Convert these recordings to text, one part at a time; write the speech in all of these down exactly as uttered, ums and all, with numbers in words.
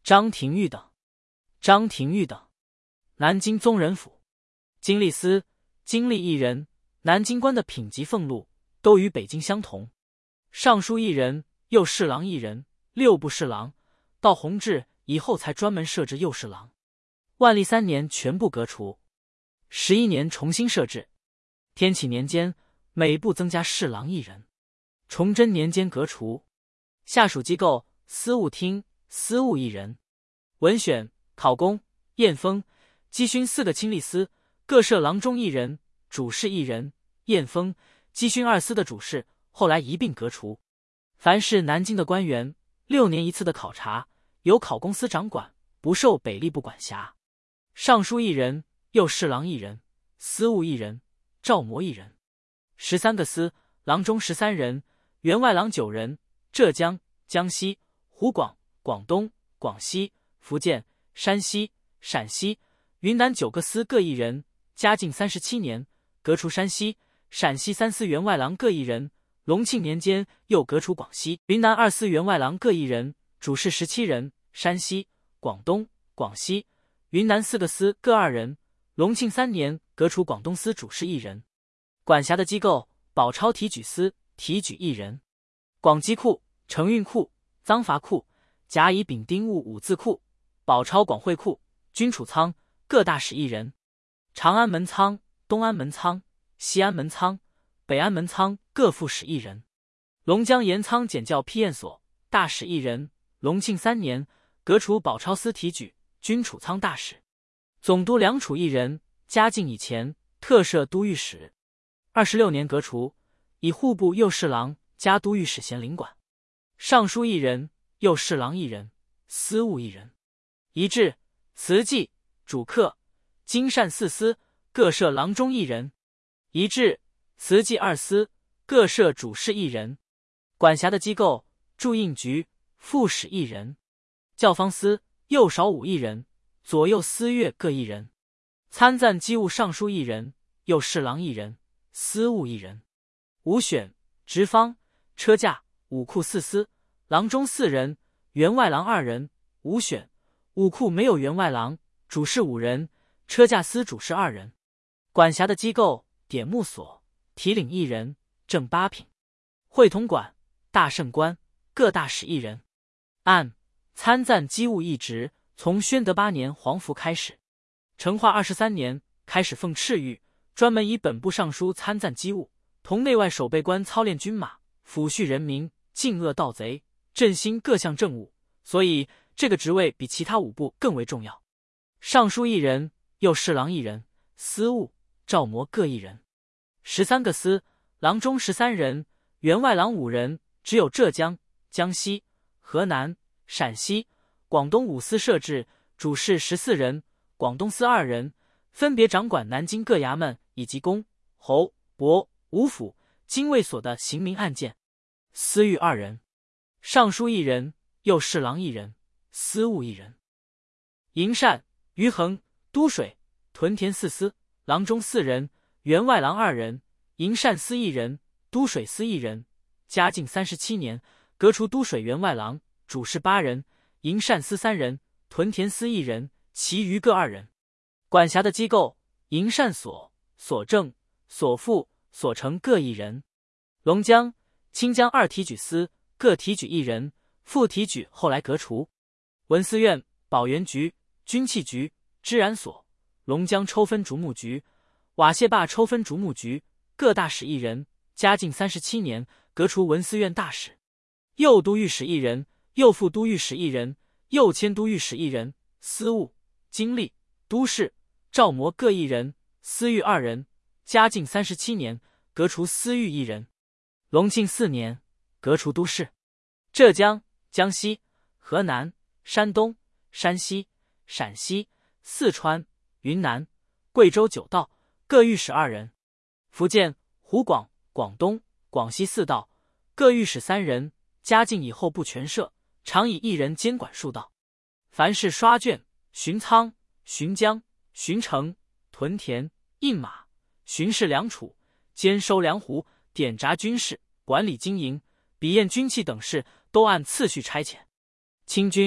张廷玉等。张廷玉等，南京宗人府经历司，经历一人。南京官的品级俸禄都与北京相同。尚书一人，右侍郎一人，六部侍郎。到弘治以后才专门设置右侍郎。万历三年全部革除，十一年重新设置。天启年间每部增加侍郎一人。崇祯年间革除。下属机构司务厅司务一人。文选、考功、验封、稽勋四个亲历司各设郎中一人，主事一人。验封、稽勋二司的主事后来一并革除。凡是南京的官员，六年一次的考察由考功司掌管，不受北吏部管辖。尚书一人，右侍郎一人，司务一人，照模一人。十三个司，郎中十三人，员外郎九人。浙江、江西、湖广、广东、广西、福建、山西、陕西、云南九个司各一人。嘉靖三十七年革除山西、陕西三司员外郎各一人。隆庆年间又革除广西、云南二司员外郎各一人，主事十七人。山西、广东、广西、云南四个司各二人。隆庆三年革除广东司主事一人。管辖的机构宝钞提举司提举一人。广机库、承运库、赃罚库、甲乙丙丁戊五字库、宝钞广汇库、军储仓各大使一人。长安门仓、东安门仓、西安门仓、北安门仓各副使一人。龙江盐仓检校批验所大使一人。隆庆三年革除宝钞司提举、军储仓大使。总督两处一人。嘉靖以前特设都御史。二十六年革除，以户部右侍郎加都御史衔领管。尚书一人，右侍郎一人，司务一人。仪制、慈济、主客、经善四司各设郎中一人。仪制、慈济二司各设主事一人。管辖的机构驻印局副使一人。教坊司右少武一人，左右司乐各一人。参赞机务尚书一人，右侍郎一人，司务一人。武选、直方、车驾、武库四司，郎中四人，员外郎二人。武选、武库没有员外郎，主事五人，车驾司主事二人。管辖的机构典目所提领一人，正八品。会同馆、大圣官各大使一人。按参赞机务一职从宣德八年黄符开始。成化二十三年开始奉敕谕，专门以本部尚书参赞机务，同内外守备官操练军马，抚恤人民，禁恶盗贼，振兴各项政务，所以这个职位比其他五部更为重要。尚书一人，右侍郎一人，司务、照模各一人。十三个司，郎中十三人，员外郎五人，只有浙江、江西、河南、陕西、广东五司设置，主事十四人，广东司二人，分别掌管南京各衙门以及公、侯、伯、五府、经卫所的刑民案件。司狱二人。尚书一人，右侍郎一人，司务一人。营善、余衡、都水、屯田四司，郎中四人，员外郎二人，营善司一人，都水司一人。嘉靖三十七年革除都水员外郎，主事八人，营善司三人，屯田司一人，其余各二人。管辖的机构营善所、所正、所副、所成各一人。龙江、清江二提举司各提举一人，副提举后来革除。文思院、保元局、军器局、织染所、龙江抽分竹木局、瓦谢坝抽分竹木局各大使一人。嘉靖三十七年革除文思院大使。右都御史一人，右副都御史一人，右迁都御史一人，司务、经历、都事、照模各一人，司狱二人。嘉靖三十七年革除司狱一人。隆庆四年革除都事。浙江、江西、河南、山东、山西、陕西、四川、云南、贵州九道各御史二人。福建、湖广、广东、广西四道各御史三人。嘉靖以后不全设，常以一人监管数道。凡是刷卷、巡仓、巡江、巡城、屯田、印马、巡视粮储、监收粮胡、点闸军事、管理经营、比验军器等事，都按次序差遣。清军、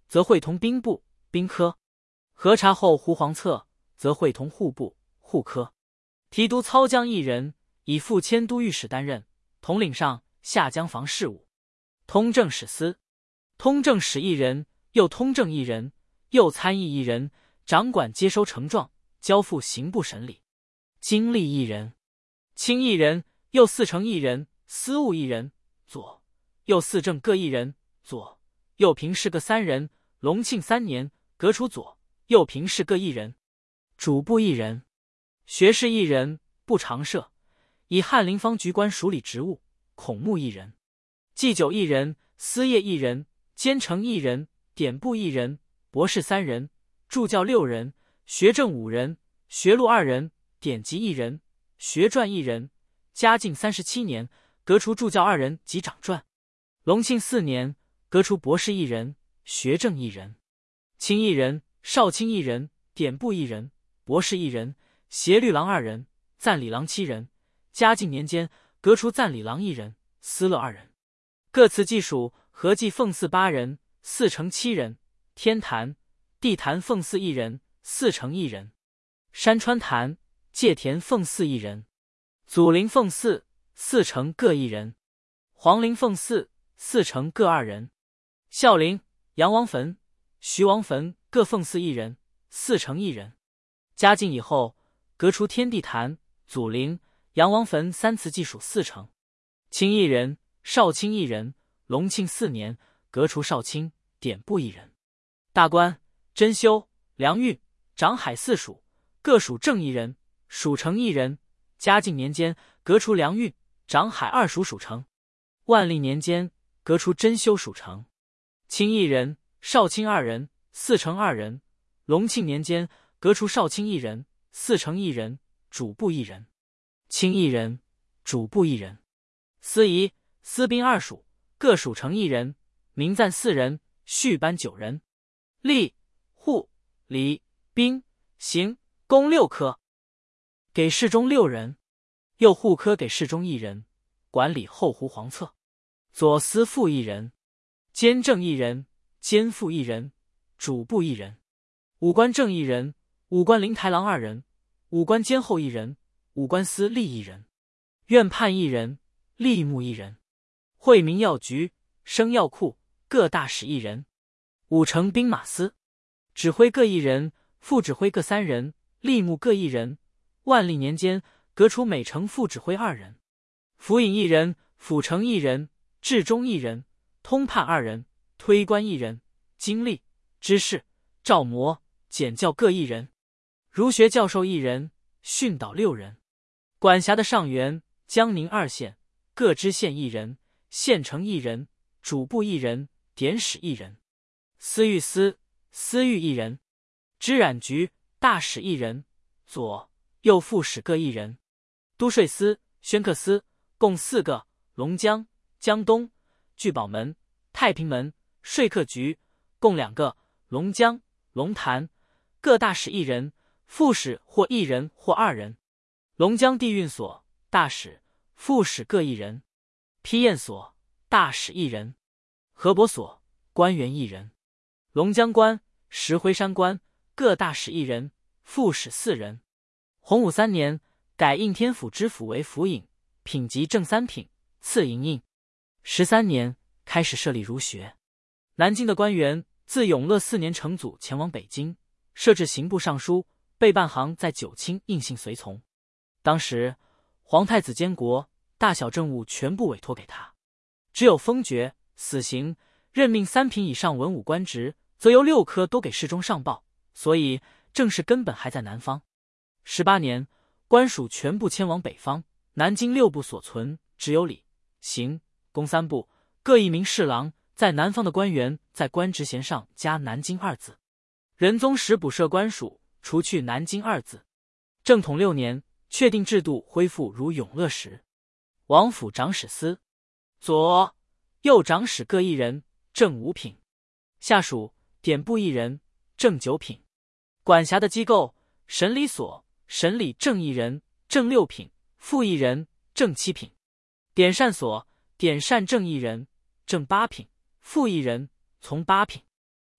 则会同兵部、兵科；核查后胡黄策，则会同户部、户科。提督操江一人，以副迁都御史担任，统领上下江防事务。通政史司，通政史一人，右通政一人，右参议一人，掌管接收呈状，交付刑部审理。经历一人，卿一人，右四丞一人，司务一人，左右四正各一人，左右平事各三人。隆庆三年，革除左右平事各一人。主簿一人，学士一人，不常设，以翰林方局官署理职务。孔目一人，祭酒一人，司业一人，监丞一人，典部一人，博士三人，助教六人，学政五人，学录二人，典籍一人，学传一人。嘉靖三十七年，革除助教二人及长传。隆庆四年，革除博士一人，学政一人，卿一人，少卿一人，典部一人，博士一人，协律郎二人，赞礼郎七人。嘉靖年间，革除赞礼郎一人，司乐二人。各祠祭属合计奉祀八人，四丞七人。天坛、地坛奉祀一人，四丞一人。山川坛、界田奉祀一人。祖陵奉祀，四丞各一人。皇陵奉祀，四丞各二人。孝陵、杨王坟、徐王坟各奉祀一人，四丞一人。嘉靖以后，革除天地坛、祖陵、杨王坟三祠祭属四丞，卿一人，少卿一人。隆庆四年，革除少卿，典部一人。大官、甄修、梁运、长海四属，各属正一人，属丞一人。嘉靖年间，革除梁运、长海二属属丞。万历年间，革除甄修属丞。卿一人，少卿二人，四丞二人。隆庆年间，革除少卿一人，四丞一人，主簿一人。卿一人，主簿一人。司仪、司兵二属，各属丞一人。名赞四人，序班九人。吏、户、礼、兵、刑、工六科，给事中六人。右户科给事中一人，管理后胡黄策。左司副一人，监正一人，监副一人，主簿一人。武官正一人，武官灵台郎二人，武官监后一人，武官司吏一人。院判一人，吏目一人。惠民药局、生药库各大使一人。五城兵马司，指挥各一人，副指挥各三人，吏目各一人。万历年间，革除每城副指挥二人。府尹一人，府丞一人，治中一人，通判二人，推官一人，经历、知事、照模、检校各一人。儒学教授一人，训导六人。管辖的上元、江宁二县各知县一人，县丞一人，主簿一人，典史一人。司御司、司御一人。知染局、大使一人，左右副使各一人。都税司、宣客司共四个，龙江、江东、聚宝门、太平门。税客局共两个，龙江、龙潭，各大使一人，副使或一人或二人。龙江地运所、大使、副使各一人。批验所、大使一人。河伯所、官员一人。龙江关、石灰山关各大使一人，副使四人。洪武三年，改应天府知府为府尹，品级正三品，赐银印。十三年，开始设立儒学。南京的官员自永乐四年成祖前往北京，设置刑部尚书，备办行在九卿应信随从。当时皇太子监国，大小政务全部委托给他，只有封爵、死刑、任命三品以上文武官职，则由六科都给侍中上报，所以政事根本还在南方。十八年，官署全部迁往北方，南京六部所存只有礼、刑、工三部，各一名侍郎。在南方的官员在官职衔上加南京二字。仁宗时补设官署，除去南京二字。正统六年，确定制度恢复如永乐时。王府长史司，左右长史各一人，正五品。下属典部一人，正九品。管辖的机构，审理所、审理正一人，正六品，副一人，正七品。典善所、典善正一人，正八品，副一人，从八品。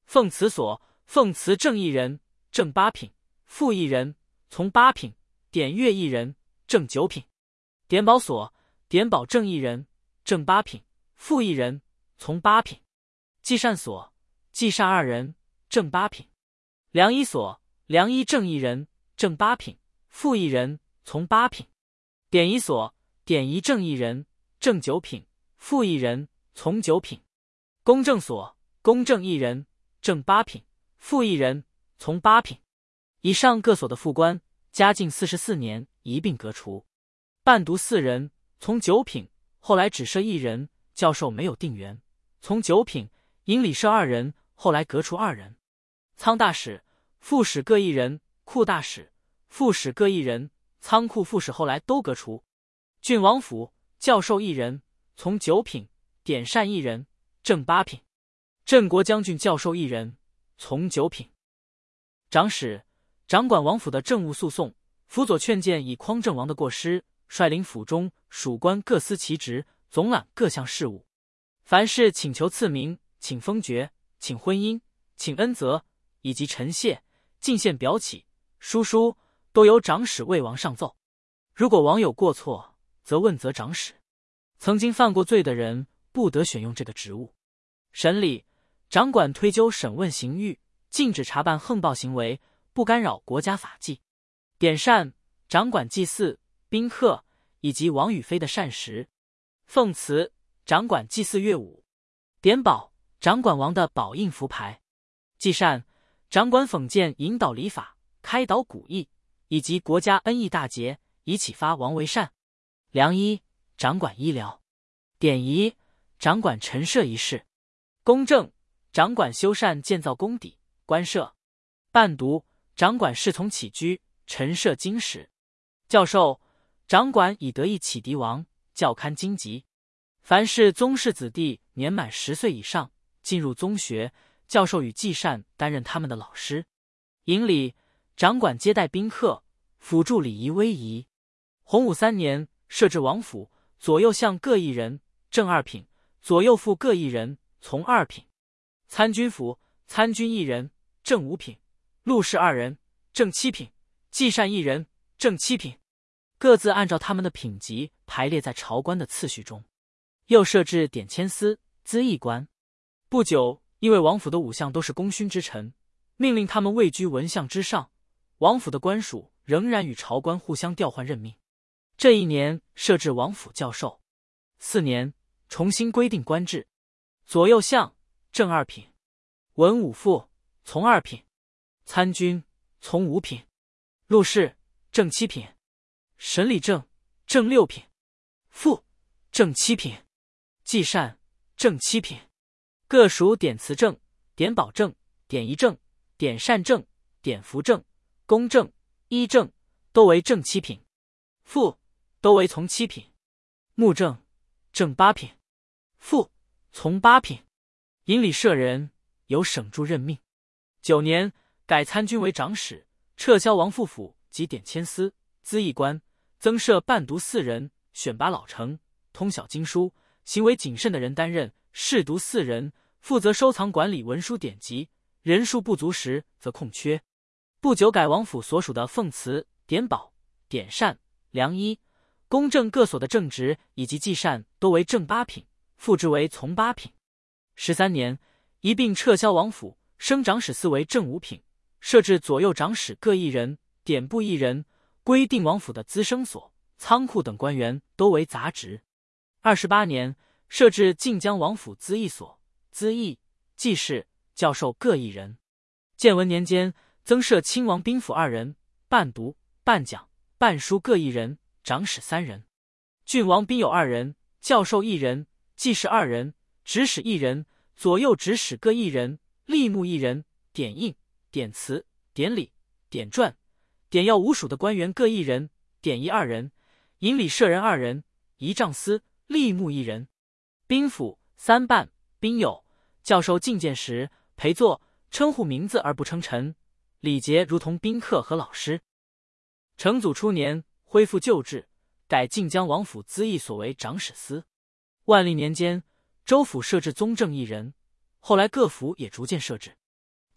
奉祠所，奉祠正一人，正八品；副一人，从八品；典乐一人，正九品；典保所，典保正一人，正八品；副一人，从八品；祭善所，祭善二人，正八品；良医所，良医正一人，正八品；副一人，从八品；典仪所，典仪正一人，正九品；副一人，从九品；公正所，公正一人，正八品；副一人，从八品。以上各所的副官，嘉靖四十四年一并革除。伴读四人，从九品，后来只设一人，教授没有定员，从九品；营理设二人，后来革除二人。仓大使、副使各一人，库大使、副使各一人，仓库副使后来都革除。郡王府教授一人，从九品；典善一人，正八品；镇国将军教授一人，从九品。长史掌管王府的政务诉讼，辅佐劝谏以匡正王的过失，率领府中属官各司其职，总揽各项事务。凡是请求赐名、请封爵、请婚姻、请恩泽，以及陈谢、进献表启、书书，都由长史为王上奏。如果王有过错，则问责长史。曾经犯过罪的人，不得选用这个职务。审理掌管推究审问刑狱，禁止查办横暴行为，不干扰国家法纪。典善掌管祭祀、宾客以及王与妃的膳食。奉祠掌管祭祀乐舞。典保掌管王的宝印符牌。祭善掌管讽谏引导礼法，开导古义，以及国家恩义大节，以启发王为善。良医掌管医疗。典仪掌管陈设仪式。公正掌管修缮建造宫邸、官舍。伴读掌管侍从起居、陈设经史。教授掌管以得意启迪王，校勘经籍。凡是宗室子弟年满十岁以上，进入宗学，教授与祭善担任他们的老师。营礼掌管接待宾客，辅助礼仪威仪。洪武三年设置王府，左右相各一人，正二品；左右副各一人，从二品。参军府参军一人，正五品；录事二人，正七品；祭善一人，正七品。各自按照他们的品级排列在朝官的次序中。又设置典签司、咨议官。不久，因为王府的五相都是功勋之臣，命令他们位居文相之上。王府的官署仍然与朝官互相调换任命。这一年设置王府教授。四年重新规定官制。左右相正二品；文武副从二品；参军从五品；录事正七品；审理正正六品；副正七品；祭善正七品。各属典祠正、典保正、典仪正、典善正、典服正、公正、医正，都为正七品；副都为从七品；目正正八品；副从八品。营理舍人由省助任命。九年改参军为长史，撤销王副府及典签司、咨议官，增设伴读四人，选拔老成、通晓经书、行为谨慎的人担任；侍读四人，负责收藏管理文书典籍，人数不足时则空缺。不久改王府所属的奉祠、典保、典善、良医、公正各所的正职以及祭善都为正八品，副职为从八品。十三年一并撤销王府，升长史司为正五品，设置左右长史各一人，典部一人，规定王府的资生所、仓库等官员都为杂职。二十八年设置晋江王府咨议所，咨议、记事、教授各一人。建文年间增设亲王兵府二人，伴读、伴讲、伴书各一人，长史三人。郡王兵有二人，教授一人，记事二人，指使一人，左右指使各一人，吏目一人，典印、典词、典礼、典传、典要五属的官员各一人，典仪二人，营理舍人二人，仪仗司、吏目一人。兵府三伴、兵有教授进谏时陪坐，称呼名字而不称臣，礼节如同宾客和老师。成祖初年恢复旧制，改晋江王府咨议所为长史司。万历年间，州府设置宗正一人，后来各府也逐渐设置。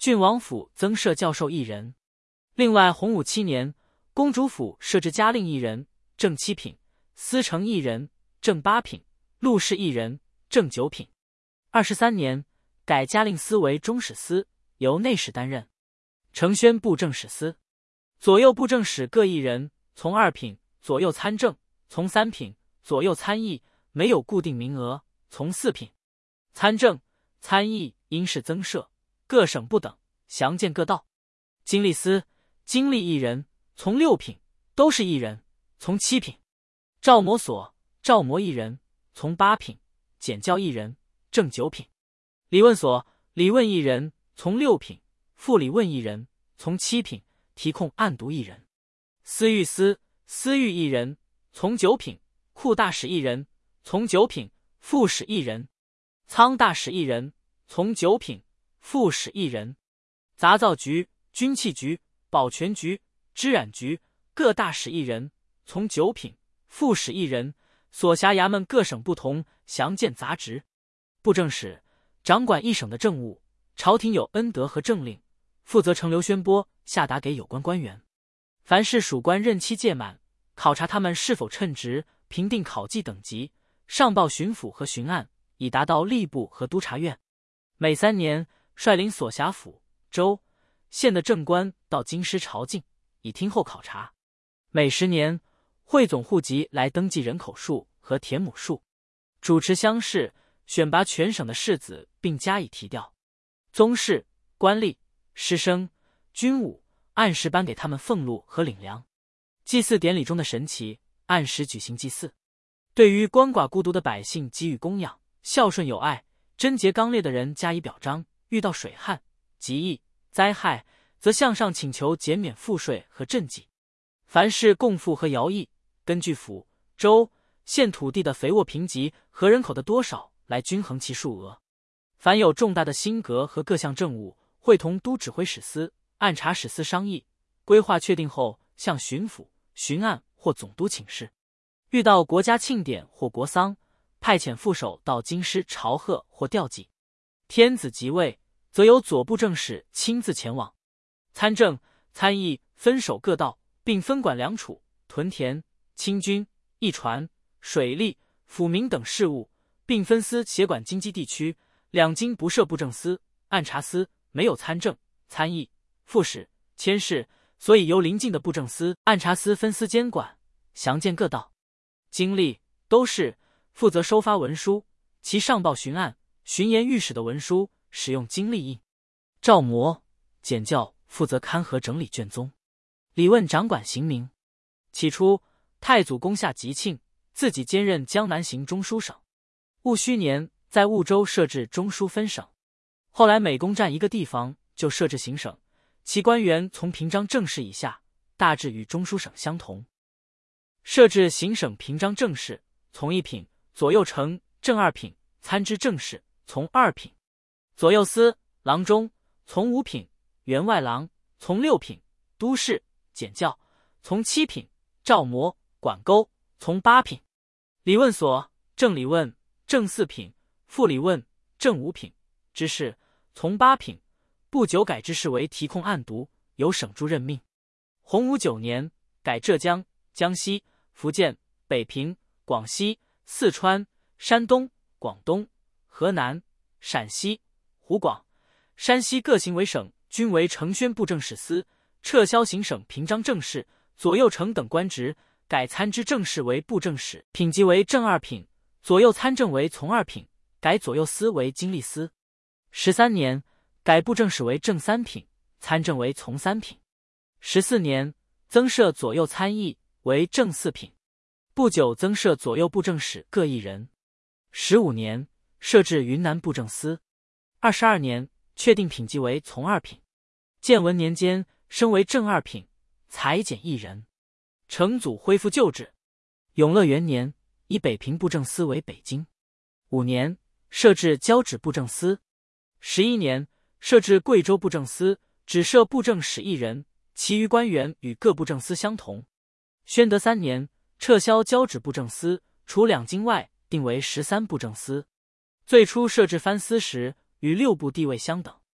郡王府增设教授一人。另外，洪武七年，公主府设置家令一人，正七品；司城一人，正八品；录事一人，正九品。二十三年，改家令司为中史司，由内史担任。承宣布政使司，左右布政使各一人，从二品；左右参政，从三品；左右参议没有固定名额，从四品。参政、参议因事增设，各省不等，详见各道。经历司，经历一人，从六品；都是一人，从七品。照模所，照模一人，从八品；检校一人，正九品。理问所，理问一人，从六品；副理问一人，从七品；题控案牍一人。司狱司，司狱一人，从九品；库大使一人，从九品；副使一人。仓大使一人，从九品；副使一人。杂造局、军器局、保全局、织染局各大使一人，从九品；副使一人。所辖衙门各省不同，详见杂职。布政使掌管一省的政务，朝廷有恩德和政令，负责呈流宣播下达给有关官员。凡是属官任期届满，考察他们是否称职，评定考绩等级，上报巡抚和巡按，以达到吏部和督察院。每三年率领所辖府、州、县的正官到京师朝觐，以听候考察。每十年汇总户籍来登记人口数和田亩数，主持乡试，选拔全省的士子并加以提调。宗室、官吏、师生、军务按时颁给他们俸禄和领粮。祭祀典礼中的神祇，按时举行祭祀。对于鳏寡孤独的百姓给予供养，孝顺有爱、贞洁刚烈的人加以表彰。遇到水旱、疾疫、灾害，则向上请求减免赋税和赈济。凡是贡赋和徭役，根据府、州、县土地的肥沃贫瘠和人口的多少来均衡其数额。凡有重大的新革和各项政务，会同都指挥使司、按察使司商议，规划确定后，向巡抚、巡按或总督请示。遇到国家庆典或国丧，派遣副手到京师朝贺或吊祭。天子即位，则由左布政使亲自前往。参政、参议分守各道，并分管粮储、屯田、清军、驿船、水利、抚民等事务，并分司协管京畿地区。两京不设布政司、按察司，没有参政、参议、副使、佥事，所以由邻近的布政司、按察司分司监管，详见各道。经历都是负责收发文书，其上报巡按、巡盐御史的文书使用经历印。照模、检校负责勘核整理卷宗。理问掌管刑名。起初，太祖攻下吉庆，自己兼任江南行中书省。戊戌年，在婺州设置中书分省。后来每攻占一个地方，就设置行省，其官员从平章政事以下，大致与中书省相同。设置行省平章政事，从一品；左右丞正二品；参知政事，从二品；左右司、郎中，从五品；员外郎，从六品；都事、检校，从七品；照模、管沟，从八品；理问所、正理问、正四品；副理问、正五品；知事，从八品；不久改知事为题控案牍，由省诸任命。洪武九年，改浙江、江西、福建、北平、广西、四川、山东、广东、河南、陕西、湖广、山西各行为省均为承宣布政使司，撤销行省平章政事、左右丞等官职，改参知政事为布政使，品级为正二品；左右参政为从二品，改左右司为经历司。十三年，改布政使为正三品，参政为从三品。十四年，增设左右参议为正四品。不久增设左右布政使各一人。十五年，设置云南布政司。二十二年，确定品级为从二品。建文年间，升为正二品，裁减一人。成祖恢复旧制。永乐元年，以北平布政司为北京。五年，设置交趾布政司。十一年，设置贵州布政司，只设布政使一人，其余官员与各布政司相同。宣德三年，撤销交趾布政司，除两京外，定为十三布政司。最初设置藩司时，与六部地位相等。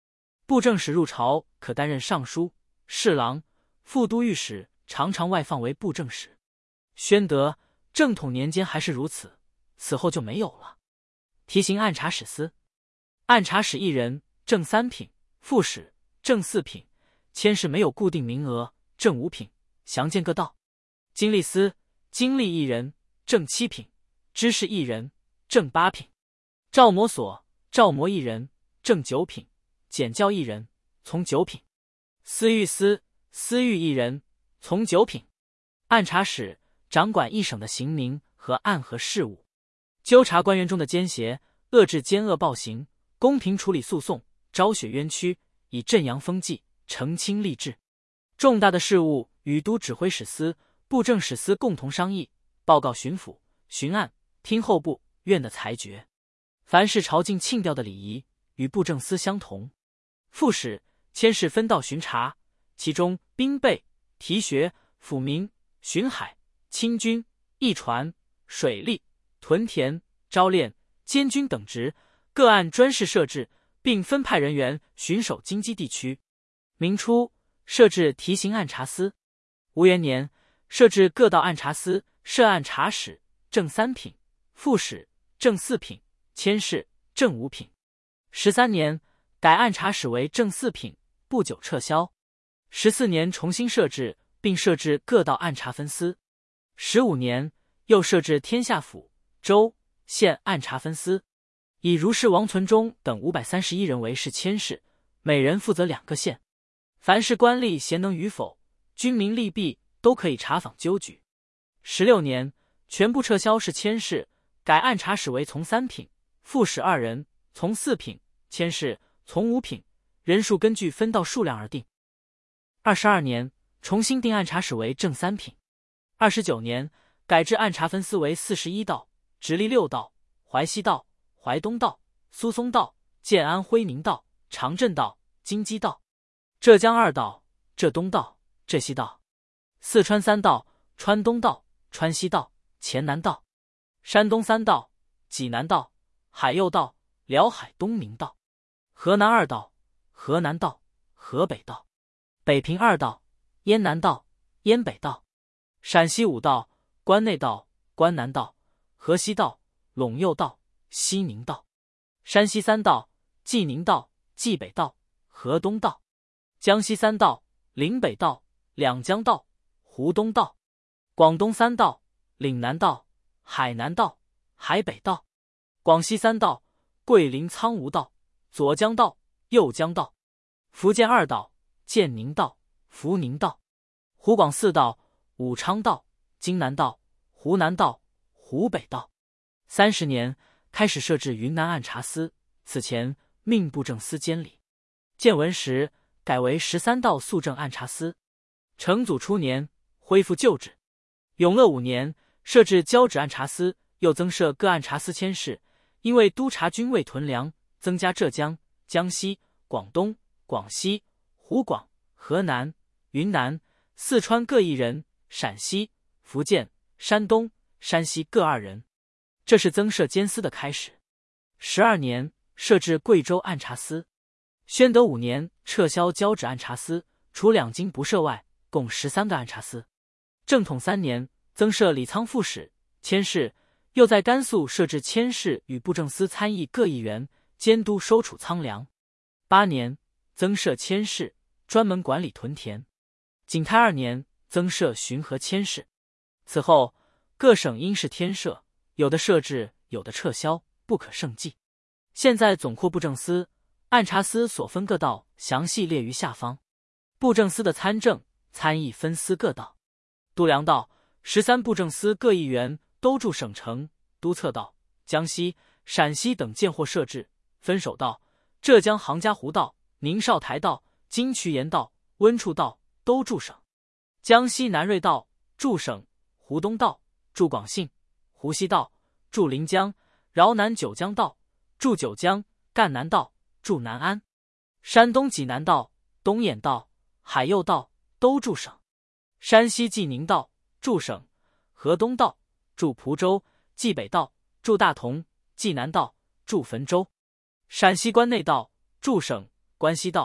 布政使入朝可担任尚书、侍郎、副都御史，常常外放为布政使。宣德、正统年间还是如此，此后就没有了。提刑按察使司，按察使一人，正三品；副使正四品；佥事没有固定名额，正五品，详见各道。经历司，经历一人，正七品；知事一人，正八品；照摩所，照摩一人，正九品；检校一人，从九品；司狱司，司狱一人，从九品；按察使掌管一省的刑名和案和事务，纠察官员中的奸邪，遏制奸恶暴行，公平处理诉讼，昭雪冤屈，以镇阳风纪，澄清吏治。重大的事务与都指挥使司、布政使司共同商议，报告巡抚、巡案，听候部、院的裁决。凡是朝觐庆吊的礼仪，与布政司相同。副使、佥事分道巡查，其中兵备、提学、抚民、巡海、清军、驿传、水利、屯田、招练、监军等职，各按专事设置，并分派人员巡守京畿地区。明初设置提刑按察司。吴元年设置各道按察司，设按察使正三品，副使正四品，佥事正五品。十三年改按察使为正四品，不久撤销。十四年重新设置，并设置各道按察分司。十五年又设置天下府、州、县按察分司，以如是王存忠等五百三十一人为是佥事，每人负责两个县。凡是官吏贤能与否，军民利弊，都可以查访纠举。十六年全部撤销是佥事，改按察使为从三品，副使二人，从四品，佥事从五品，人数根据分道数量而定。二十二年重新定按察使为正三品。二十九年改制按察分司为四十一道，直隶六道、淮西道、淮东道、苏松道、建安徽宁道、长镇道、京畿道、浙江二道、浙东道、浙西道、四川三道、川东道、川西道、黔南道、山东三道、济南道、海右道、辽海东明道、河南二道、河南道、河北道、北平二道、燕南道、燕北道、陕西五道、关内道、关南道、河西道、陇右道、西宁道、山西三道、济宁道、济北道、河东道、江西三道、岭北道、两江道、湖东道、广东三道、岭南道、海南道、海北道、广西三道、桂林苍梧道、左江道、右江道、福建二道、建宁道、福宁道、湖广四道、武昌道、荆南道、湖南道、湖北道。三十年开始设置云南按察司，此前命布政司监理。建文时改为十三道肃正按察司。成祖初年恢复旧制。永乐五年设置交趾按察司，又增设各按察司佥事，因为督察军卫屯粮，增加浙江、江西、广东、广西、湖广、河南、云南、四川各一人，陕西、福建、山东、山西各二人。这是增设监司的开始。十二年设置贵州按察司。宣德五年撤销交趾按察司，除两京不设外，共十三个按察司。正统三年增设礼仓副使、佥事，又在甘肃设置佥事与布政司参议各一员，监督收储仓粮。八年增设佥事，专门管理屯田。景泰二年增设巡河佥事。此后各省因事添设，有的设置，有的撤销，不可胜计。现在总括布政司、按察司所分各道详细列于下方。布政司的参政、参议分司各道。度量道十三布政司各一员都驻省城、督测道、江西、陕西等见货设置。分守道浙江杭嘉湖道、宁绍台道、金渠盐道、温处道都驻省。江西南瑞道驻省，湖东道驻广信，湖西道驻临江，饶南九江道驻九江，赣南道驻南安。山东济南道、东兖道、海右道都驻省。山西济宁道驻省，河东道驻蒲州，济北道驻大同，济南道驻汾州。陕西关内道驻省，关西道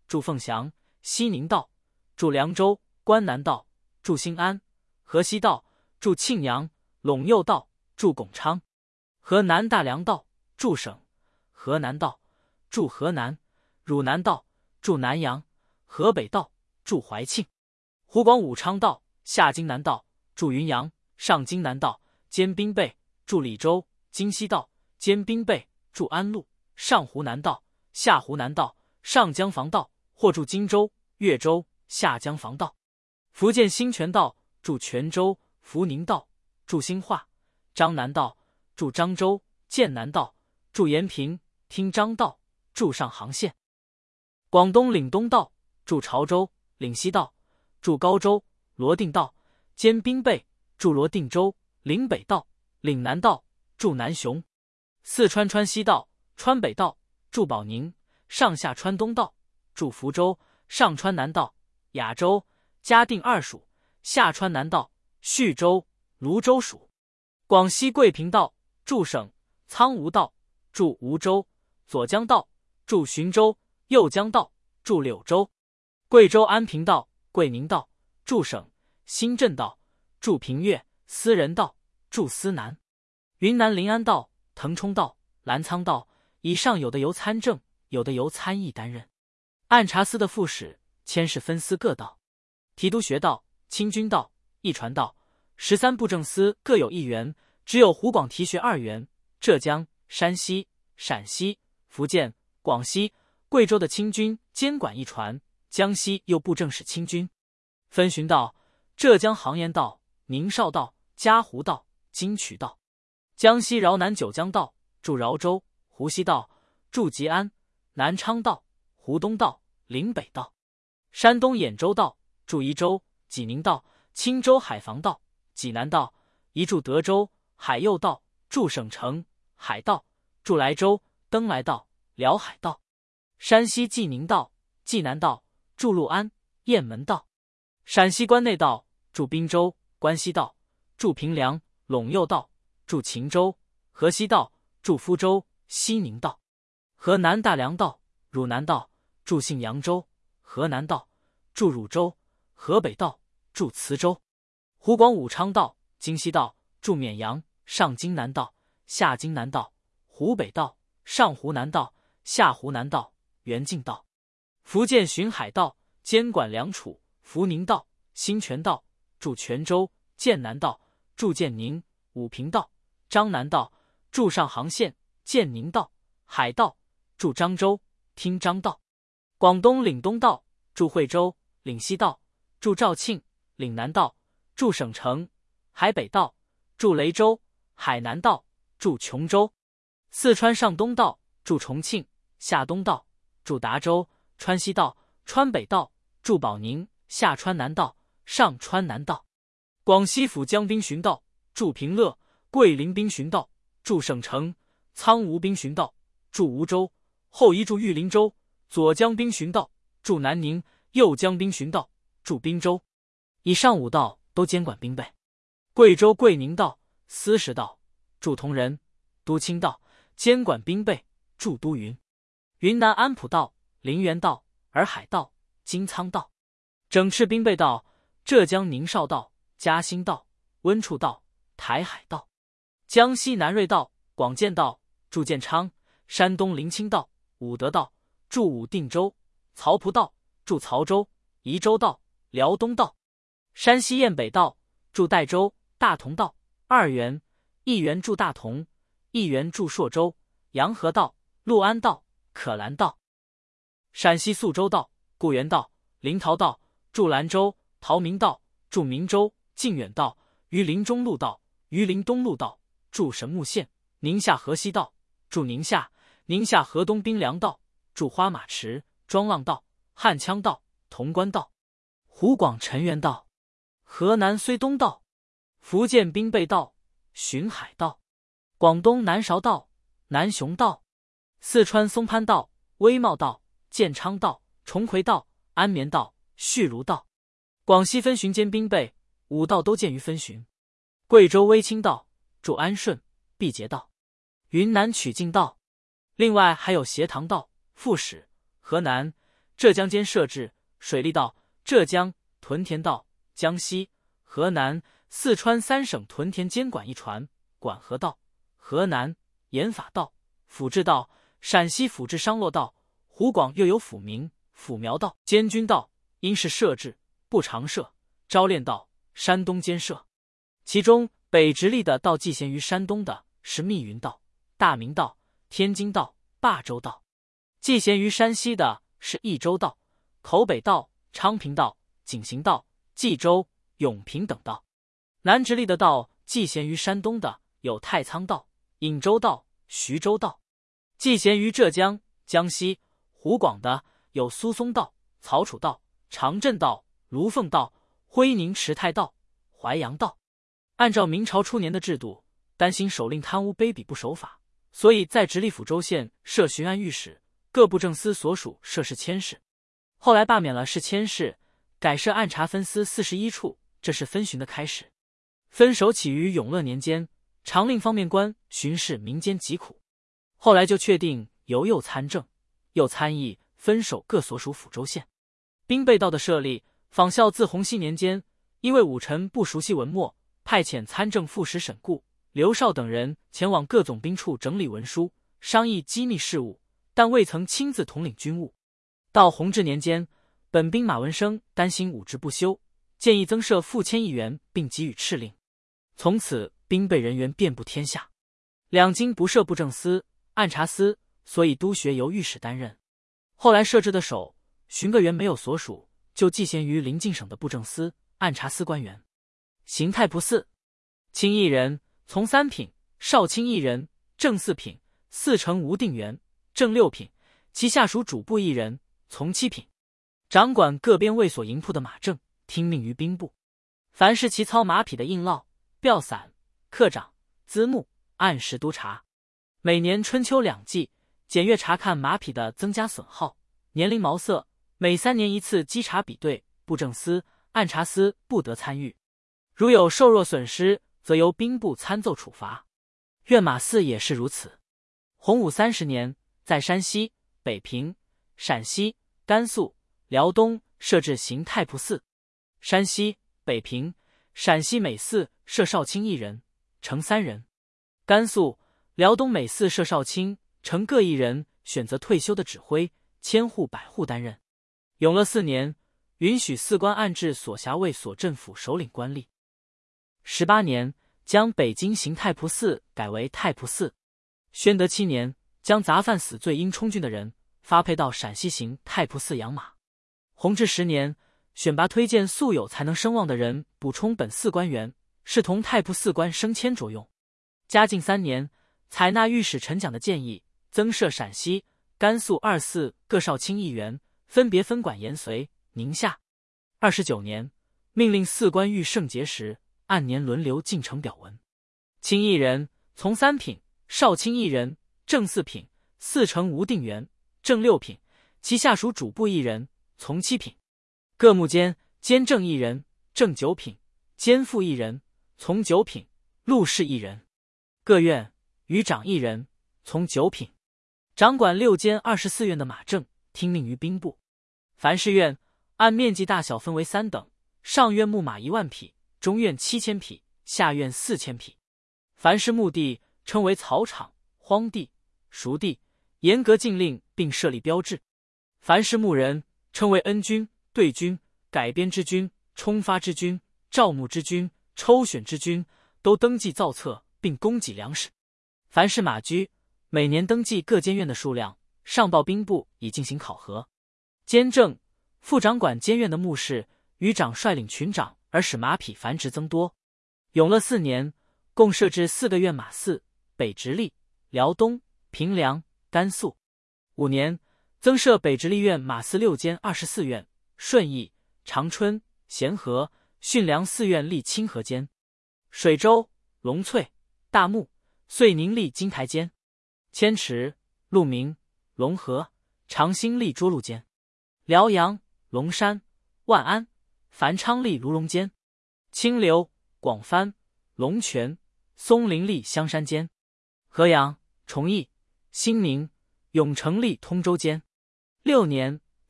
驻凤翔；西宁道，驻凉州；关南道，驻新安；河西道，驻庆阳；陇右道，驻巩昌；河南大梁道，驻省；河南道，驻河南；汝南道，驻南阳；河北道，驻怀庆；湖广武昌道，下荆南道，驻云阳；上荆南道，兼兵备，驻李州；京西道，兼兵备，驻安陆；上湖南道，下湖南道，上江防道，或驻荆州、越州；下江防道。福建兴泉道，驻泉州；福宁道，驻兴化；漳南道，驻漳州；剑南道，驻延平；汀漳道，驻上杭县；广东岭东道，驻潮州；岭西道，驻高州；罗定道，兼兵备，驻罗定州；岭北道，岭南道，驻南雄；四川川西道，川北道，驻保宁；上下川东道，驻福州；上川南道，雅州；嘉定二署；下川南道，叙州、泸州属；广西桂平道，驻省；苍梧道，驻梧州；左江道，驻浔州；右江道，驻柳州；贵州安平道，桂宁道，驻省；新镇道，驻平越；思仁道，驻思南；云南临安道，腾冲道，澜沧道。以上有的由参政，有的由参议担任。按察司的副使迁事分司各道，提督学道、清军道、驿传道，十三部政司各有一员，只有湖广提学二员。浙江、山西、陕西、福建、广西、贵州的清军监管驿传，江西又布政使清军。分巡道，浙江杭盐道、宁绍道、嘉湖道、金渠道；江西饶南九江道，驻饶州；湖西道，驻吉安；南昌道，湖东道、岭北道；山东兖州道，驻宜州；济宁道、青州海防道；济南道，移驻德州；海右道，驻省城；海道，驻莱州；登莱道、辽海道；山西济宁道、济南道，驻六安、雁门道；陕西关内道，驻滨州；关西道，驻平凉；陇右道，驻秦州；河西道，驻福州；西宁道；河南大梁道，汝南道，驻信阳州；河南道，驻汝州；河北道，驻磁州；湖广武昌道、京西道，驻绵阳；上荆南道、下荆南道；湖北道，上湖南道、下湖南道、元靖道；福建巡海道，监管良渚；福宁道、兴泉道，驻泉州；剑南道，驻建宁；武平道、漳南道，驻上杭县；建宁道、海道，驻漳州；汀漳道；广东岭东道，驻惠州；岭西道，驻肇庆；岭南道，驻省城；海北道，驻雷州；海南道，驻琼州；四川上东道，驻重庆；下东道，驻达州；川西道、川北道，驻保宁；下川南道、上川南道；广西府江滨巡道，驻平乐；桂林滨巡道，驻省城；苍梧滨巡道，驻梧州；后移驻玉林州；左江滨巡道，驻南宁；右江滨巡道，驻滨州。以上五道都监管兵备。贵州桂宁道、司时道，驻铜仁；都清道，监管兵备，驻都匀；云南安普道、陵园道、洱海道、金苍道；整饬兵备道，浙江宁绍道、嘉兴道、温处道、台海道；江西南瑞道、广建道，驻建昌；山东临清道、武德道，驻武定州；曹蒲道，驻曹州；宜州道、辽东道；山西雁北道，驻代州；大同道、二原；一原驻大同；一原驻朔州；洋河道、陆安道、可兰道；陕西宿州道、固原道、临洮道，驻兰州；陶明道，驻明州；靖远道、榆林中路道、榆林东路道，驻神木县；宁夏河西道，驻宁夏；宁夏河东滨凉道，驻花马池；庄浪道、汉羌道、潼关道；湖广陈元道、河南绥东道；福建兵备道、巡海道；广东南韶道、南雄道；四川松潘道、威茂道、建昌道、重奎道、安眠道、旭卢道；广西分巡兼兵备，五道都见于分巡。贵州威清道，驻安顺、毕节道；云南曲靖道。另外还有协唐道、副使；河南浙江间设置水利道、浙江、屯田道、江西、河南、四川三省屯田监管一传，管河道、河南盐法道、府治道、陕西府治商洛道、湖广又有府名、府苗道、监军道，因是设置不常设。昭练道，山东监设。其中北直隶的道寄衔于山东的是密云道、大明道、天津道、霸州道；寄衔于山西的是益州道、口北道、昌平道、景行道、冀州、永平等道。南直隶的道寄衔于山东的有太仓道、颍州道、徐州道；寄衔于浙江、江西、湖广的有苏松道、曹楚道、长镇道、卢凤道、徽宁池泰道、淮阳道。按照明朝初年的制度，担心首令贪污卑鄙不守法，所以在直隶府州县设巡按御史，各部政司所属设市佥事。后来罢免了市佥事，改设按察分司四十一处，这是分巡的开始。分守起于永乐年间，常令方面官巡视民间疾苦，后来就确定由右参政、右参议分守各所属府州县。兵备道的设立，仿效自洪熙年间，因为武臣不熟悉文墨，派遣参政副使沈固、刘绍等人前往各总兵处整理文书，商议机密事务，但未曾亲自统领军务。到弘治年间，本兵马文生担心武职不修，建议增设副千议员，并给予敕令。从此兵备人员遍布天下。两京不设布政司、按察司，所以督学由御史担任。后来设置的守、巡各员没有所属，就寄衔于邻近省的布政司、按察司官员。邢太仆寺，卿一人，从三品；少卿一人，正四品；四城无定员，正六品；其下属主簿一人，从七品。掌管各边卫所营铺的马政，听命于兵部。凡是其操马匹的印烙、吊伞、刻掌、资目，按时督查。每年春秋两季，检阅查看马匹的增加损耗、年龄毛色，每三年一次稽查比对，布政司、按察司不得参与。如有瘦弱损失，则由兵部参奏处罚。院马司也是如此。洪武三十年，在山西、北平、陕西、甘肃、辽东设置邢太仆寺。山西、北平、陕西每寺设少卿一人，乘三人；甘肃、辽东每寺设少卿，乘各一人，选择退休的指挥，千户百户担任。永乐四年，允许寺官按制所辖卫所镇府首领官吏。十八年，将北京邢太仆寺改为太仆寺。宣德七年，将杂犯死罪应充军的人发配到陕西行太仆寺养马。弘治十年，选拔推荐素有才能声望的人补充本寺官员，视同太仆寺官升迁着用。嘉靖三年，采纳御史陈讲的建议，增设陕西、甘肃二寺各少卿一员，分别分管延绥、宁夏。二十九年，命令寺官遇圣节时，按年轮流进呈表文。卿一人，从三品；少卿一人，正四品；四城无定员，正六品；其下属主簿一人，从七品。各目监，监正一人，正九品；监副一人，从九品；录事一人。各院，余长一人，从九品。掌管六监二十四院的马政，听命于兵部。凡是院，按面积大小分为三等：上院牧马一万匹，中院七千匹，下院四千匹。凡是墓地，称为草场、荒地、熟地，严格禁令，并设立标志。凡是牧人，称为恩军、对军、改编之军、冲发之军、招募之军、抽选之军，都登记造册，并供给粮食。凡是马驹，每年登记各监院的数量，上报兵部以进行考核。监正、副掌管监院的牧士，余长率领群长，而使马匹繁殖增多。永乐四年，共设置四个院马寺：北直隶、辽东、平凉、甘肃。五年，增设北直隶院马寺六监二十四院，顺义、长春、咸和、浚梁四院立清河监，水州、龙翠、大木、遂宁立金台监，千池、鹿鸣、龙河、长兴立涿鹿监，辽阳、龙山、万安、繁昌立卢龙监，清流、广藩、龙泉、松林立香山监，河阳、崇义、兴宁、永城立通州监。六年，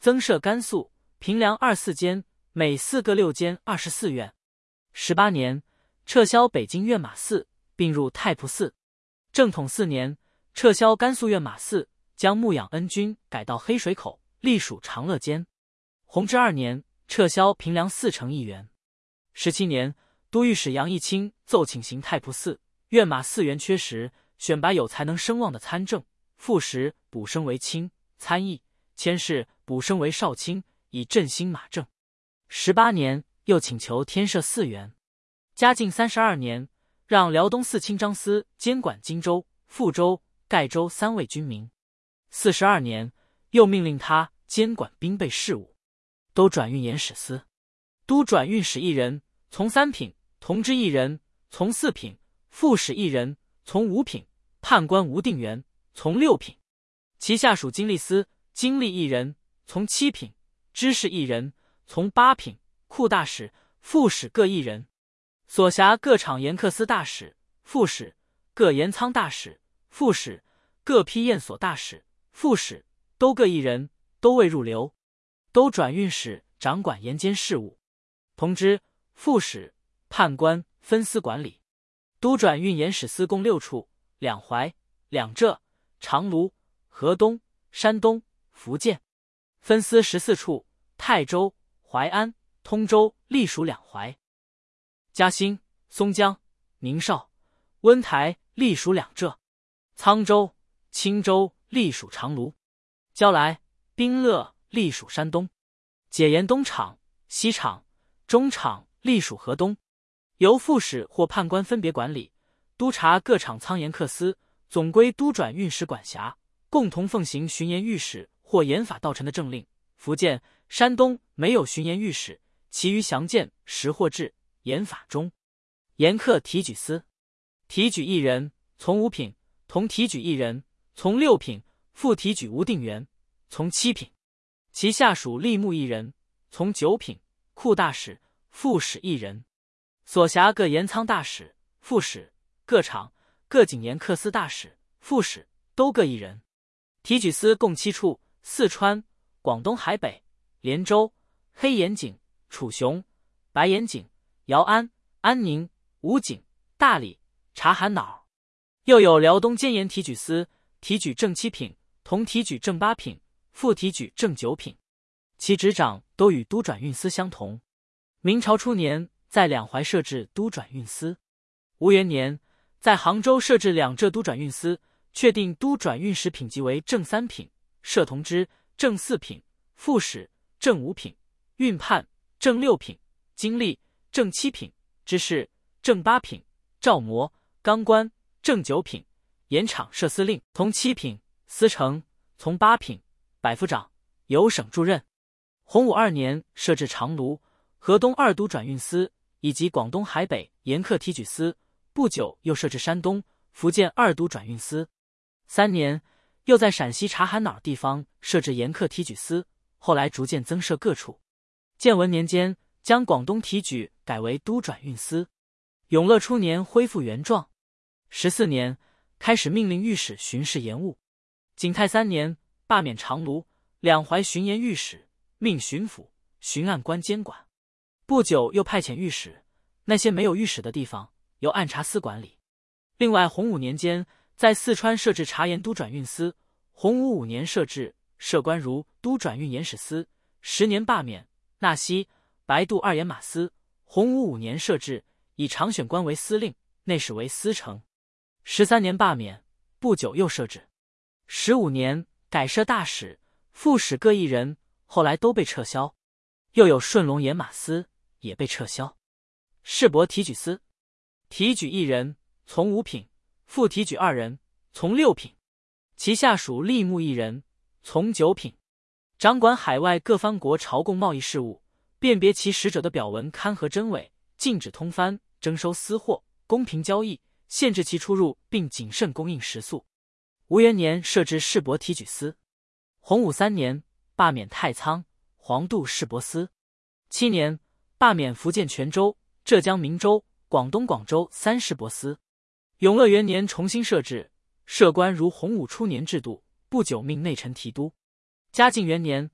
增设甘肃、平凉二四监，每四各六监二十四院。十八年，撤销北京院马寺，并入太仆寺。正统四年，撤销甘肃院马寺，将牧养恩军改到黑水口，隶属长乐监。弘治二年，撤销平凉四城一员。十七年，都御史杨义清奏请行太仆寺、院马寺员缺时，选拔有才能声望的参政，复时补升为卿、参议，迁士补升为少卿，以振兴马政。十八年，又请求添设寺员。嘉靖三十二年，让辽东四卿张思监管荆州、富州、盖州三位军民。四十二年，又命令他监管兵备事务，都转运盐使司。都转运使一人，从三品；同知一人，从四品；副使一人，从五品；判官吴定元，从六品。其下属经历司、经历一人，从七品；知事一人，从八品；库大使、副使各一人。所辖各厂盐客司大使、副使、各盐仓大使、副使、各批验所大使、副使都各一人，都未入流。都转运使掌管盐监事务，同知、副使、判官分司管理。都转运盐使司共六处：两淮、两浙、长芦、河东、山东、福建。分司十四处：泰州、淮安、通州隶属两淮。嘉兴、松江、宁绍、温台隶属两浙。沧州、青州隶属长芦。交来、宾乐隶属山东。解盐东厂、西厂、中厂隶属河东。由副使或判官分别管理，督察各厂仓盐客司，总归都转运使管辖，共同奉行巡盐御史或盐法道臣的政令。福建、山东没有巡盐御史，其余详见识货制、盐法中。盐客提举司，提举一人，从五品；同提举一人，从六品；副提举吴定元，从七品。其下属吏目一人，从九品；库大使、副使一人。所辖各盐仓大使、副使、各厂、各井盐客司大使、副使都各一人。提举司共七处：四川、广东海北、连州、黑盐井、楚雄、白盐井、姚安、安宁、武井、大理、察罕脑。又有辽东监盐提举司，提举正七品，同提举正八品，副提举正九品。其职掌都与都转运司相同。明朝初年，在两淮设置都转运司。吴元年，在杭州设置两浙都转运司，确定都转运使品级为正三品，设同知正四品，副使正五品，运判正六品，经历正七品，知事正八品，照模钢官正九品，盐场设司令同七品，司城从八品，百夫长由省助任。洪武二年设置长芦、河东二都转运司以及广东海北盐客提举司，不久又设置山东、福建二都转运司。三年，又在陕西察罕脑地方设置盐客提举司，后来逐渐增设各处。建文年间，将广东提举改为都转运司。永乐初年恢复原状。十四年，开始命令御史巡视盐务。景泰三年，罢免长芦、两淮巡盐御史，命巡抚、巡按官监管。不久又派遣御史，那些没有御史的地方由按察司管理。另外，洪武年间在四川设置察盐都转运司，洪武五年设置设官如都转运盐使司，十年罢免纳西、白渡二盐马司。洪武五年设置，以常选官为司令，内史为司丞。十三年罢免，不久又设置。十五年改设大使、副使各一人，后来都被撤销。又有顺龙盐马司也被撤销。市舶提举司，提举一人，从五品；副提举二人，从六品。其下属吏目一人，从九品。掌管海外各藩国朝贡贸易事务，辨别其使者的表文勘核真伪，禁止通番，征收私货，公平交易，限制其出入，并谨慎供应食宿。吴元年设置市舶提举司。洪武三年罢免太仓、黄渡市舶司。七年罢免福建泉州、浙江明州、广东广州三市舶司。永乐元年重新设置，设官如洪武初年制度，不久命内臣提督。嘉靖元年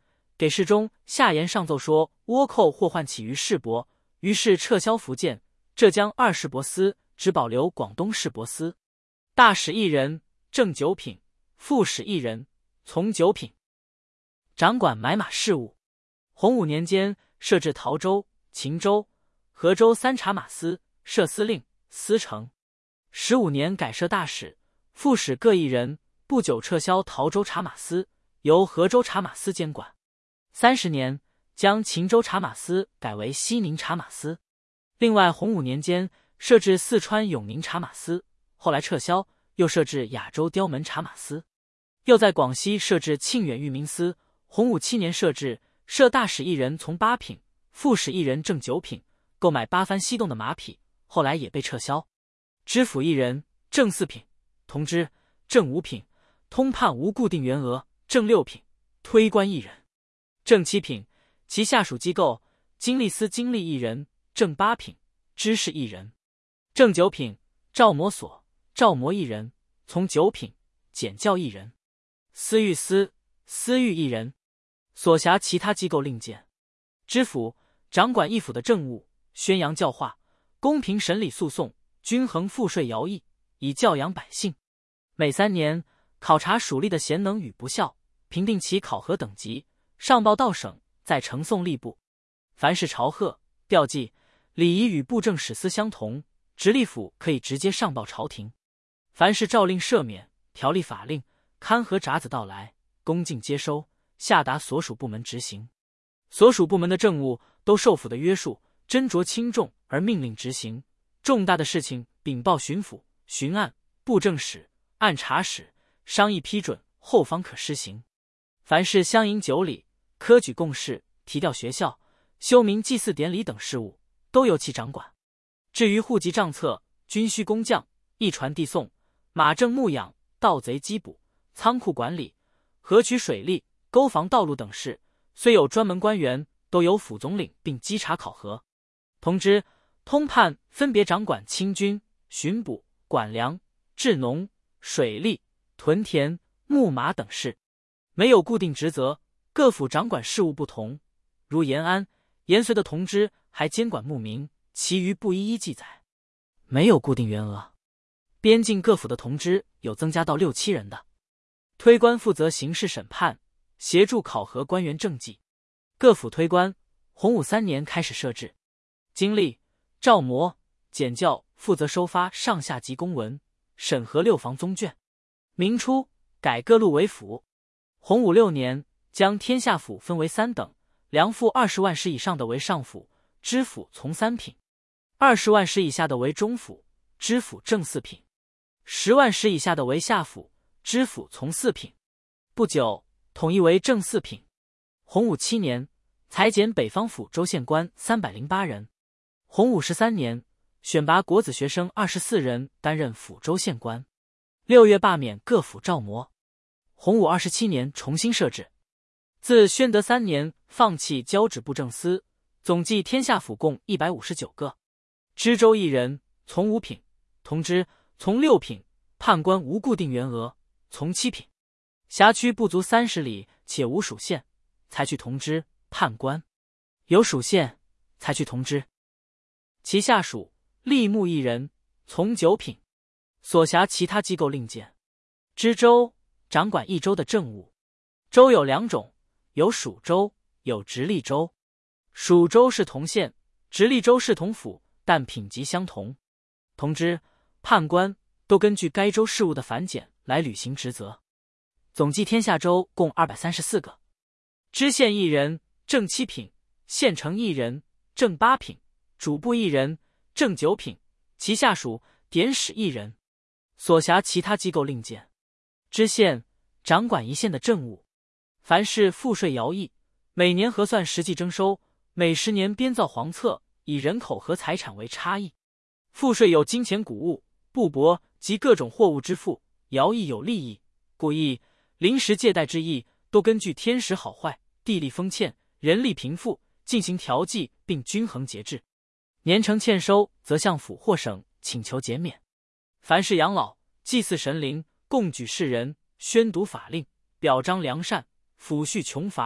给事中下言上奏说倭寇祸患起于市舶，于是撤销福建、浙江二市舶司，只保留广东市舶司。大使一人，正九品；副使一人，从九品。掌管买马事务。洪武年间设置陶州、秦州、河州三察马司，设司令、司丞。十五年改设大使、副使各一人，不久撤销陶州察马司，由河州察马司监管。三十年将秦州察马司改为西宁察马司。另外洪武年间设置四川永宁察马司，后来撤销，又设置亚洲刁门察马司。又在广西设置庆远裕民司。洪武七年设置，设大使一人从八品，副使一人正九品，购买八番西洞的马匹，后来也被撤销。知府一人，正四品；同知，正五品；通判无固定员额，正六品；推官一人，正七品。其下属机构，经历司经历一人，正八品；知事一人，正九品；照模所，照模一人，从九品；检校一人，司狱司，司狱一人。所辖其他机构另见。知府掌管一府的政务，宣扬教化，公平审理诉讼，均衡赋税徭役，以教养百姓。每三年考察属吏的贤能与不孝，评定其考核等级，上报到省，再呈送吏部。凡是朝贺、吊祭、礼仪与布政使司相同，直隶府可以直接上报朝廷。凡是诏令赦免、条例法令、勘核札子到来，恭敬接收，下达所属部门执行。所属部门的政务都受府的约束，斟酌轻重而命令执行。重大的事情禀报巡抚、巡按、布政使、按察使，商议批准后方可施行。凡是乡营九礼、科举贡士、提调学校、修明祭祀典礼等事务，都由其掌管。至于户籍账册、军需工匠、驿传递送、马政牧养、盗贼缉捕、仓库管理、河渠水利、沟防道路等事，虽有专门官员，都由府总领并稽查考核。同知、通判分别掌管清军、巡捕、管粮、治农、水利、屯田、牧马等事，没有固定职责，各府掌管事务不同。如延安、延绥的同知还监管牧民，其余不一一记载，没有固定员额。边境各府的同知有增加到六七人的。推官负责刑事审判，协助考核官员政绩。各府推官，洪武三年开始设置。经历、照模、检校负责收发上下级公文，审核六房宗卷。明初改各路为府。洪武六年将天下府分为三等，粮赋二十万石以上的为上府，知府从三品；二十万石以下的为中府，知府正四品；十万石以下的为下府，知府从四品。不久统一为正四品。洪武七年裁减北方府州县官三百零八人。洪武十三年选拔国子学生二十四人担任府州县官。六月罢免各府照模。洪武二十七年重新设置。自宣德三年放弃交趾布政司，总计天下府共一百五十九个。知州一人，从五品；同知从六品；判官无固定员额，从七品。辖区不足三十里且无属县，才去同知、判官；有属县，才去同知。其下属吏目一人，从九品。所辖其他机构另见。知州掌管一州的政务。州有两种，有属州，有直隶州。属州是同县，直隶州是同府，但品级相同。同知、判官都根据该州事务的繁简来履行职责。总计天下州共二百三十四个。知县一人，正七品；县丞一人，正八品；主簿一人，正九品；其下属典史一人。所辖其他机构另见。知县掌管一县的政务，凡是赋税徭役，每年核算实际征收，每十年编造黄册，以人口和财产为差异。赋税有金钱、谷物、布帛及各种货物之赋，徭役有利益、故意、临时借贷之意，都根据天时好坏、地利丰欠、人力贫富进行调剂，并均衡节制。年成欠收，则向府或省请求减免。凡是养老、祭祀神灵、供举世人、宣读法令、表彰良善、抚恤穷乏、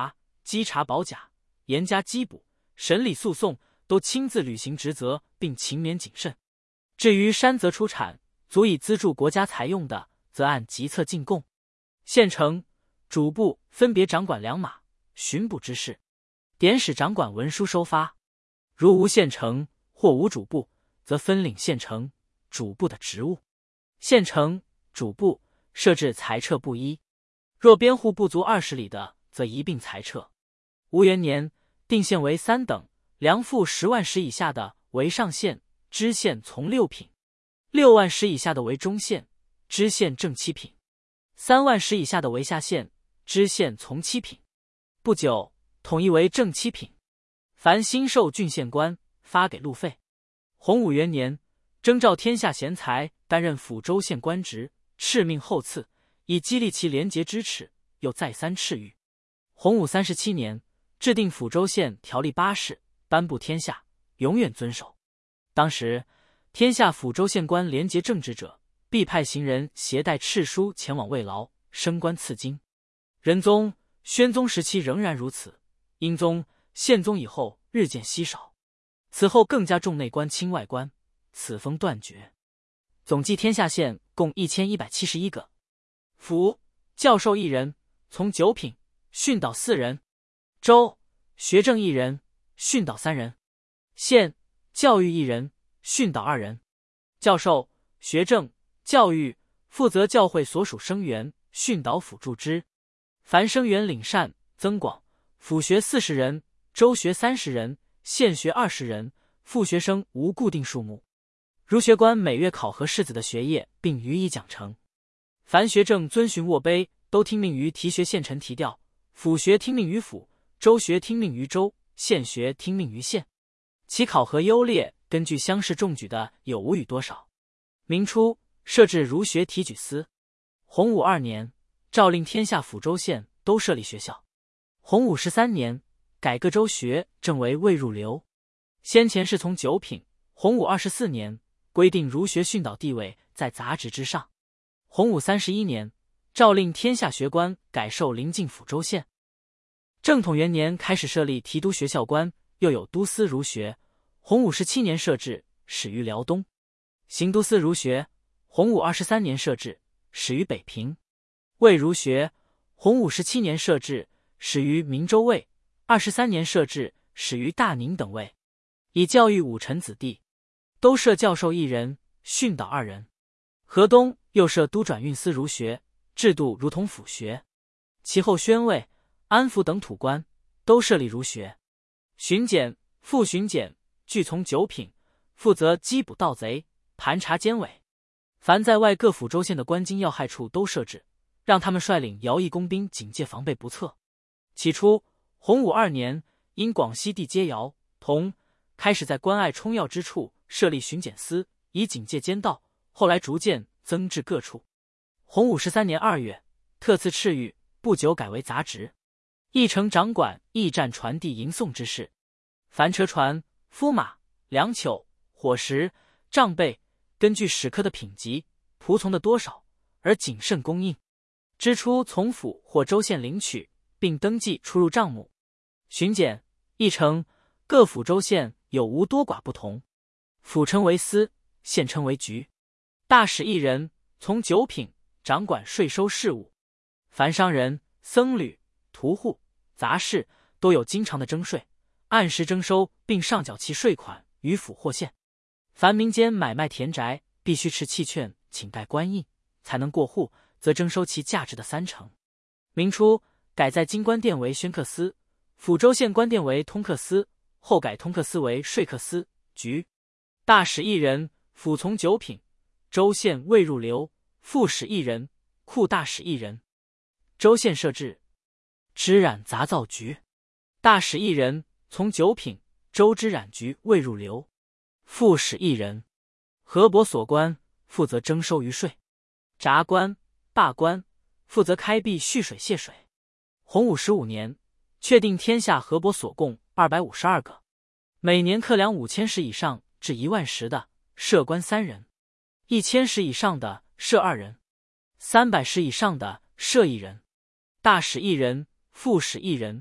稽查保甲，严加缉捕，审理诉讼，都亲自履行职责，并勤勉谨慎。至于山泽出产足以资助国家财用的，则按级册进贡。县城、主簿分别掌管粮马、巡捕之事，典史掌管文书收发。如无县城或无主簿，则分领县城、主簿的职务。县城、主簿设置裁撤不一，若编户不足二十里的，则一并裁撤。吴元年定县为三等，粮赋十万石以下的为上县，知县从六品；六万石以下的为中县，知县正七品；三万石以下的为下县，知县从七品。不久，统一为正七品。凡新授郡县官，发给路费。洪武元年，征召天下贤才担任抚州县官职，敕命后赐，以激励其廉洁之耻，又再三敕谕。洪武三十七年，制定抚州县条例八事，颁布天下，永远遵守。当时天下抚州县官廉洁正直者，必派行人携带敕书前往慰劳，升官赐金。仁宗、宣宗时期仍然如此，英宗、宪宗以后日渐稀少。此后更加重内官轻外官，此风断绝。总计天下县共一千一百七十一个。府教授一人，从九品，训导四人；州学政一人，训导三人；县教育一人，训导二人。教授、学政、教育负责教会所属生员，训导辅助之。凡生员领善增广，府学四十人，州学三十人，县学二十人，副学生无固定数目。儒学官每月考核士子的学业，并予以奖惩。凡学政遵循握碑，都听命于提学县丞提调；府学听命于府，州学听命于州，县学听命于县。其考核优劣，根据乡试中举的有无与多少。明初设置儒学提举司。洪武二年，诏令天下抚州县都设立学校。洪武十三年，改各州学正为未入流。先前是从九品。洪武二十四年，规定儒学训导地位在杂职之上。洪武三十一年，诏令天下学官改授临近抚州县。正统元年开始设立提督学校官，又有都司儒学。洪武十七年设置，始于辽东。行都司儒学，洪武二十三年设置，始于北平。卫儒学，洪武十七年设置，始于明州卫；二十三年设置，始于大宁等卫，以教育武臣子弟。都设教授一人，训导二人。河东又设都转运司儒学，制度如同府学。其后宣慰、安抚等土官都设立儒学。巡检、副巡检俱从九品，负责缉捕盗贼、盘查监委。凡在外各抚州县的官经要害处都设置，让他们率领徭役工兵警戒防备不测。起初，洪武二年，因广西地接辽、同，开始在关隘冲要之处设立巡检司，以警戒监盗，后来逐渐增至各处。洪武十三年二月，特赐敕谕，不久改为杂职。议程掌管驿站传递迎送之事，凡车船、夫马、粮糗、伙食、账备，根据使客的品级、仆从的多少而谨慎供应。支出从府或州县领取，并登记出入账目。巡检、议程各府州县有无多寡不同。府称为司，县称为局。大使一人，从九品，掌管税收事务。凡商人、僧侣、屠户、杂事，都有经常的征税，按时征收，并上缴其税款于府或县。凡民间买卖田宅，必须持契券请盖官印，才能过户，则征收其价值的三成。明初改在京官店为宣客司，抚州县官店为通客司，后改通客司为税客司、局。大使一人，府从九品，州县未入流；副使一人，库大使一人。州县设置织染杂造局，大使一人，从九品，州织染局未入流；副使一人。河伯所官负责征收余税，闸官、罢官负责开闭蓄水泄水。洪武十五年，确定天下河伯所共二百五十二个，每年课粮五千石以上至一万石的，设官三人；一千石以上的，设二人；三百石以上的，设一人。大使一人，副使一人，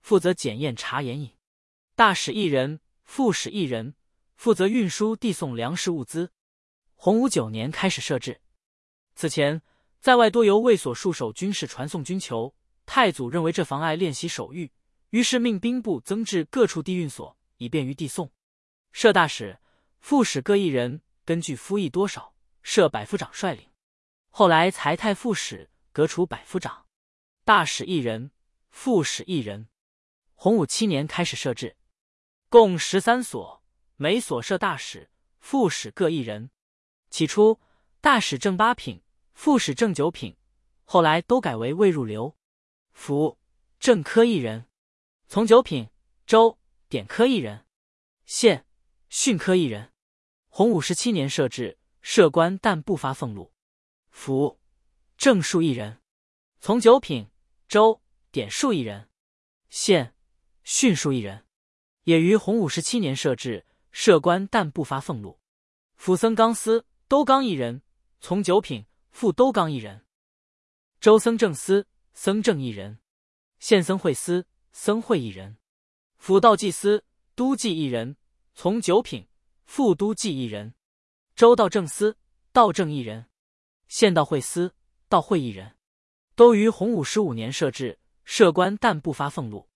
负责检验查盐引；大使一人，副使一人，负责运输递送粮食物资。洪武九年开始设置。此前，在外多由卫所戍守军士传送军球，太祖认为这妨碍练习守御，于是命兵部增置各处地运所，以便于递送。设大使、副使各一人，根据夫役多少，设百夫长率领。后来裁太副使，革除百夫长。大使一人，副使一人。洪武七年开始设置，共十三所，每所设大使、副使各一人。起初，大使正八品，副使正九品，后来都改为未入流。府、正科一人。从九品，州、典科一人。县、训科一人。洪武十七年设置，设官但不发俸禄。府、正数一人。从九品，州、典数一人。县、训数一人。也于洪武十七年设置，设官但不发俸禄。府僧纲司、都纲一人。从九品，副都纲一人。州僧正司、僧正一人。县僧会司、僧会一人。府道祭司、都祭一人。从九品，副都祭一人。州道正司、道正一人。县道会司、道会一人。都于洪武十五年设置，设官但不发俸禄。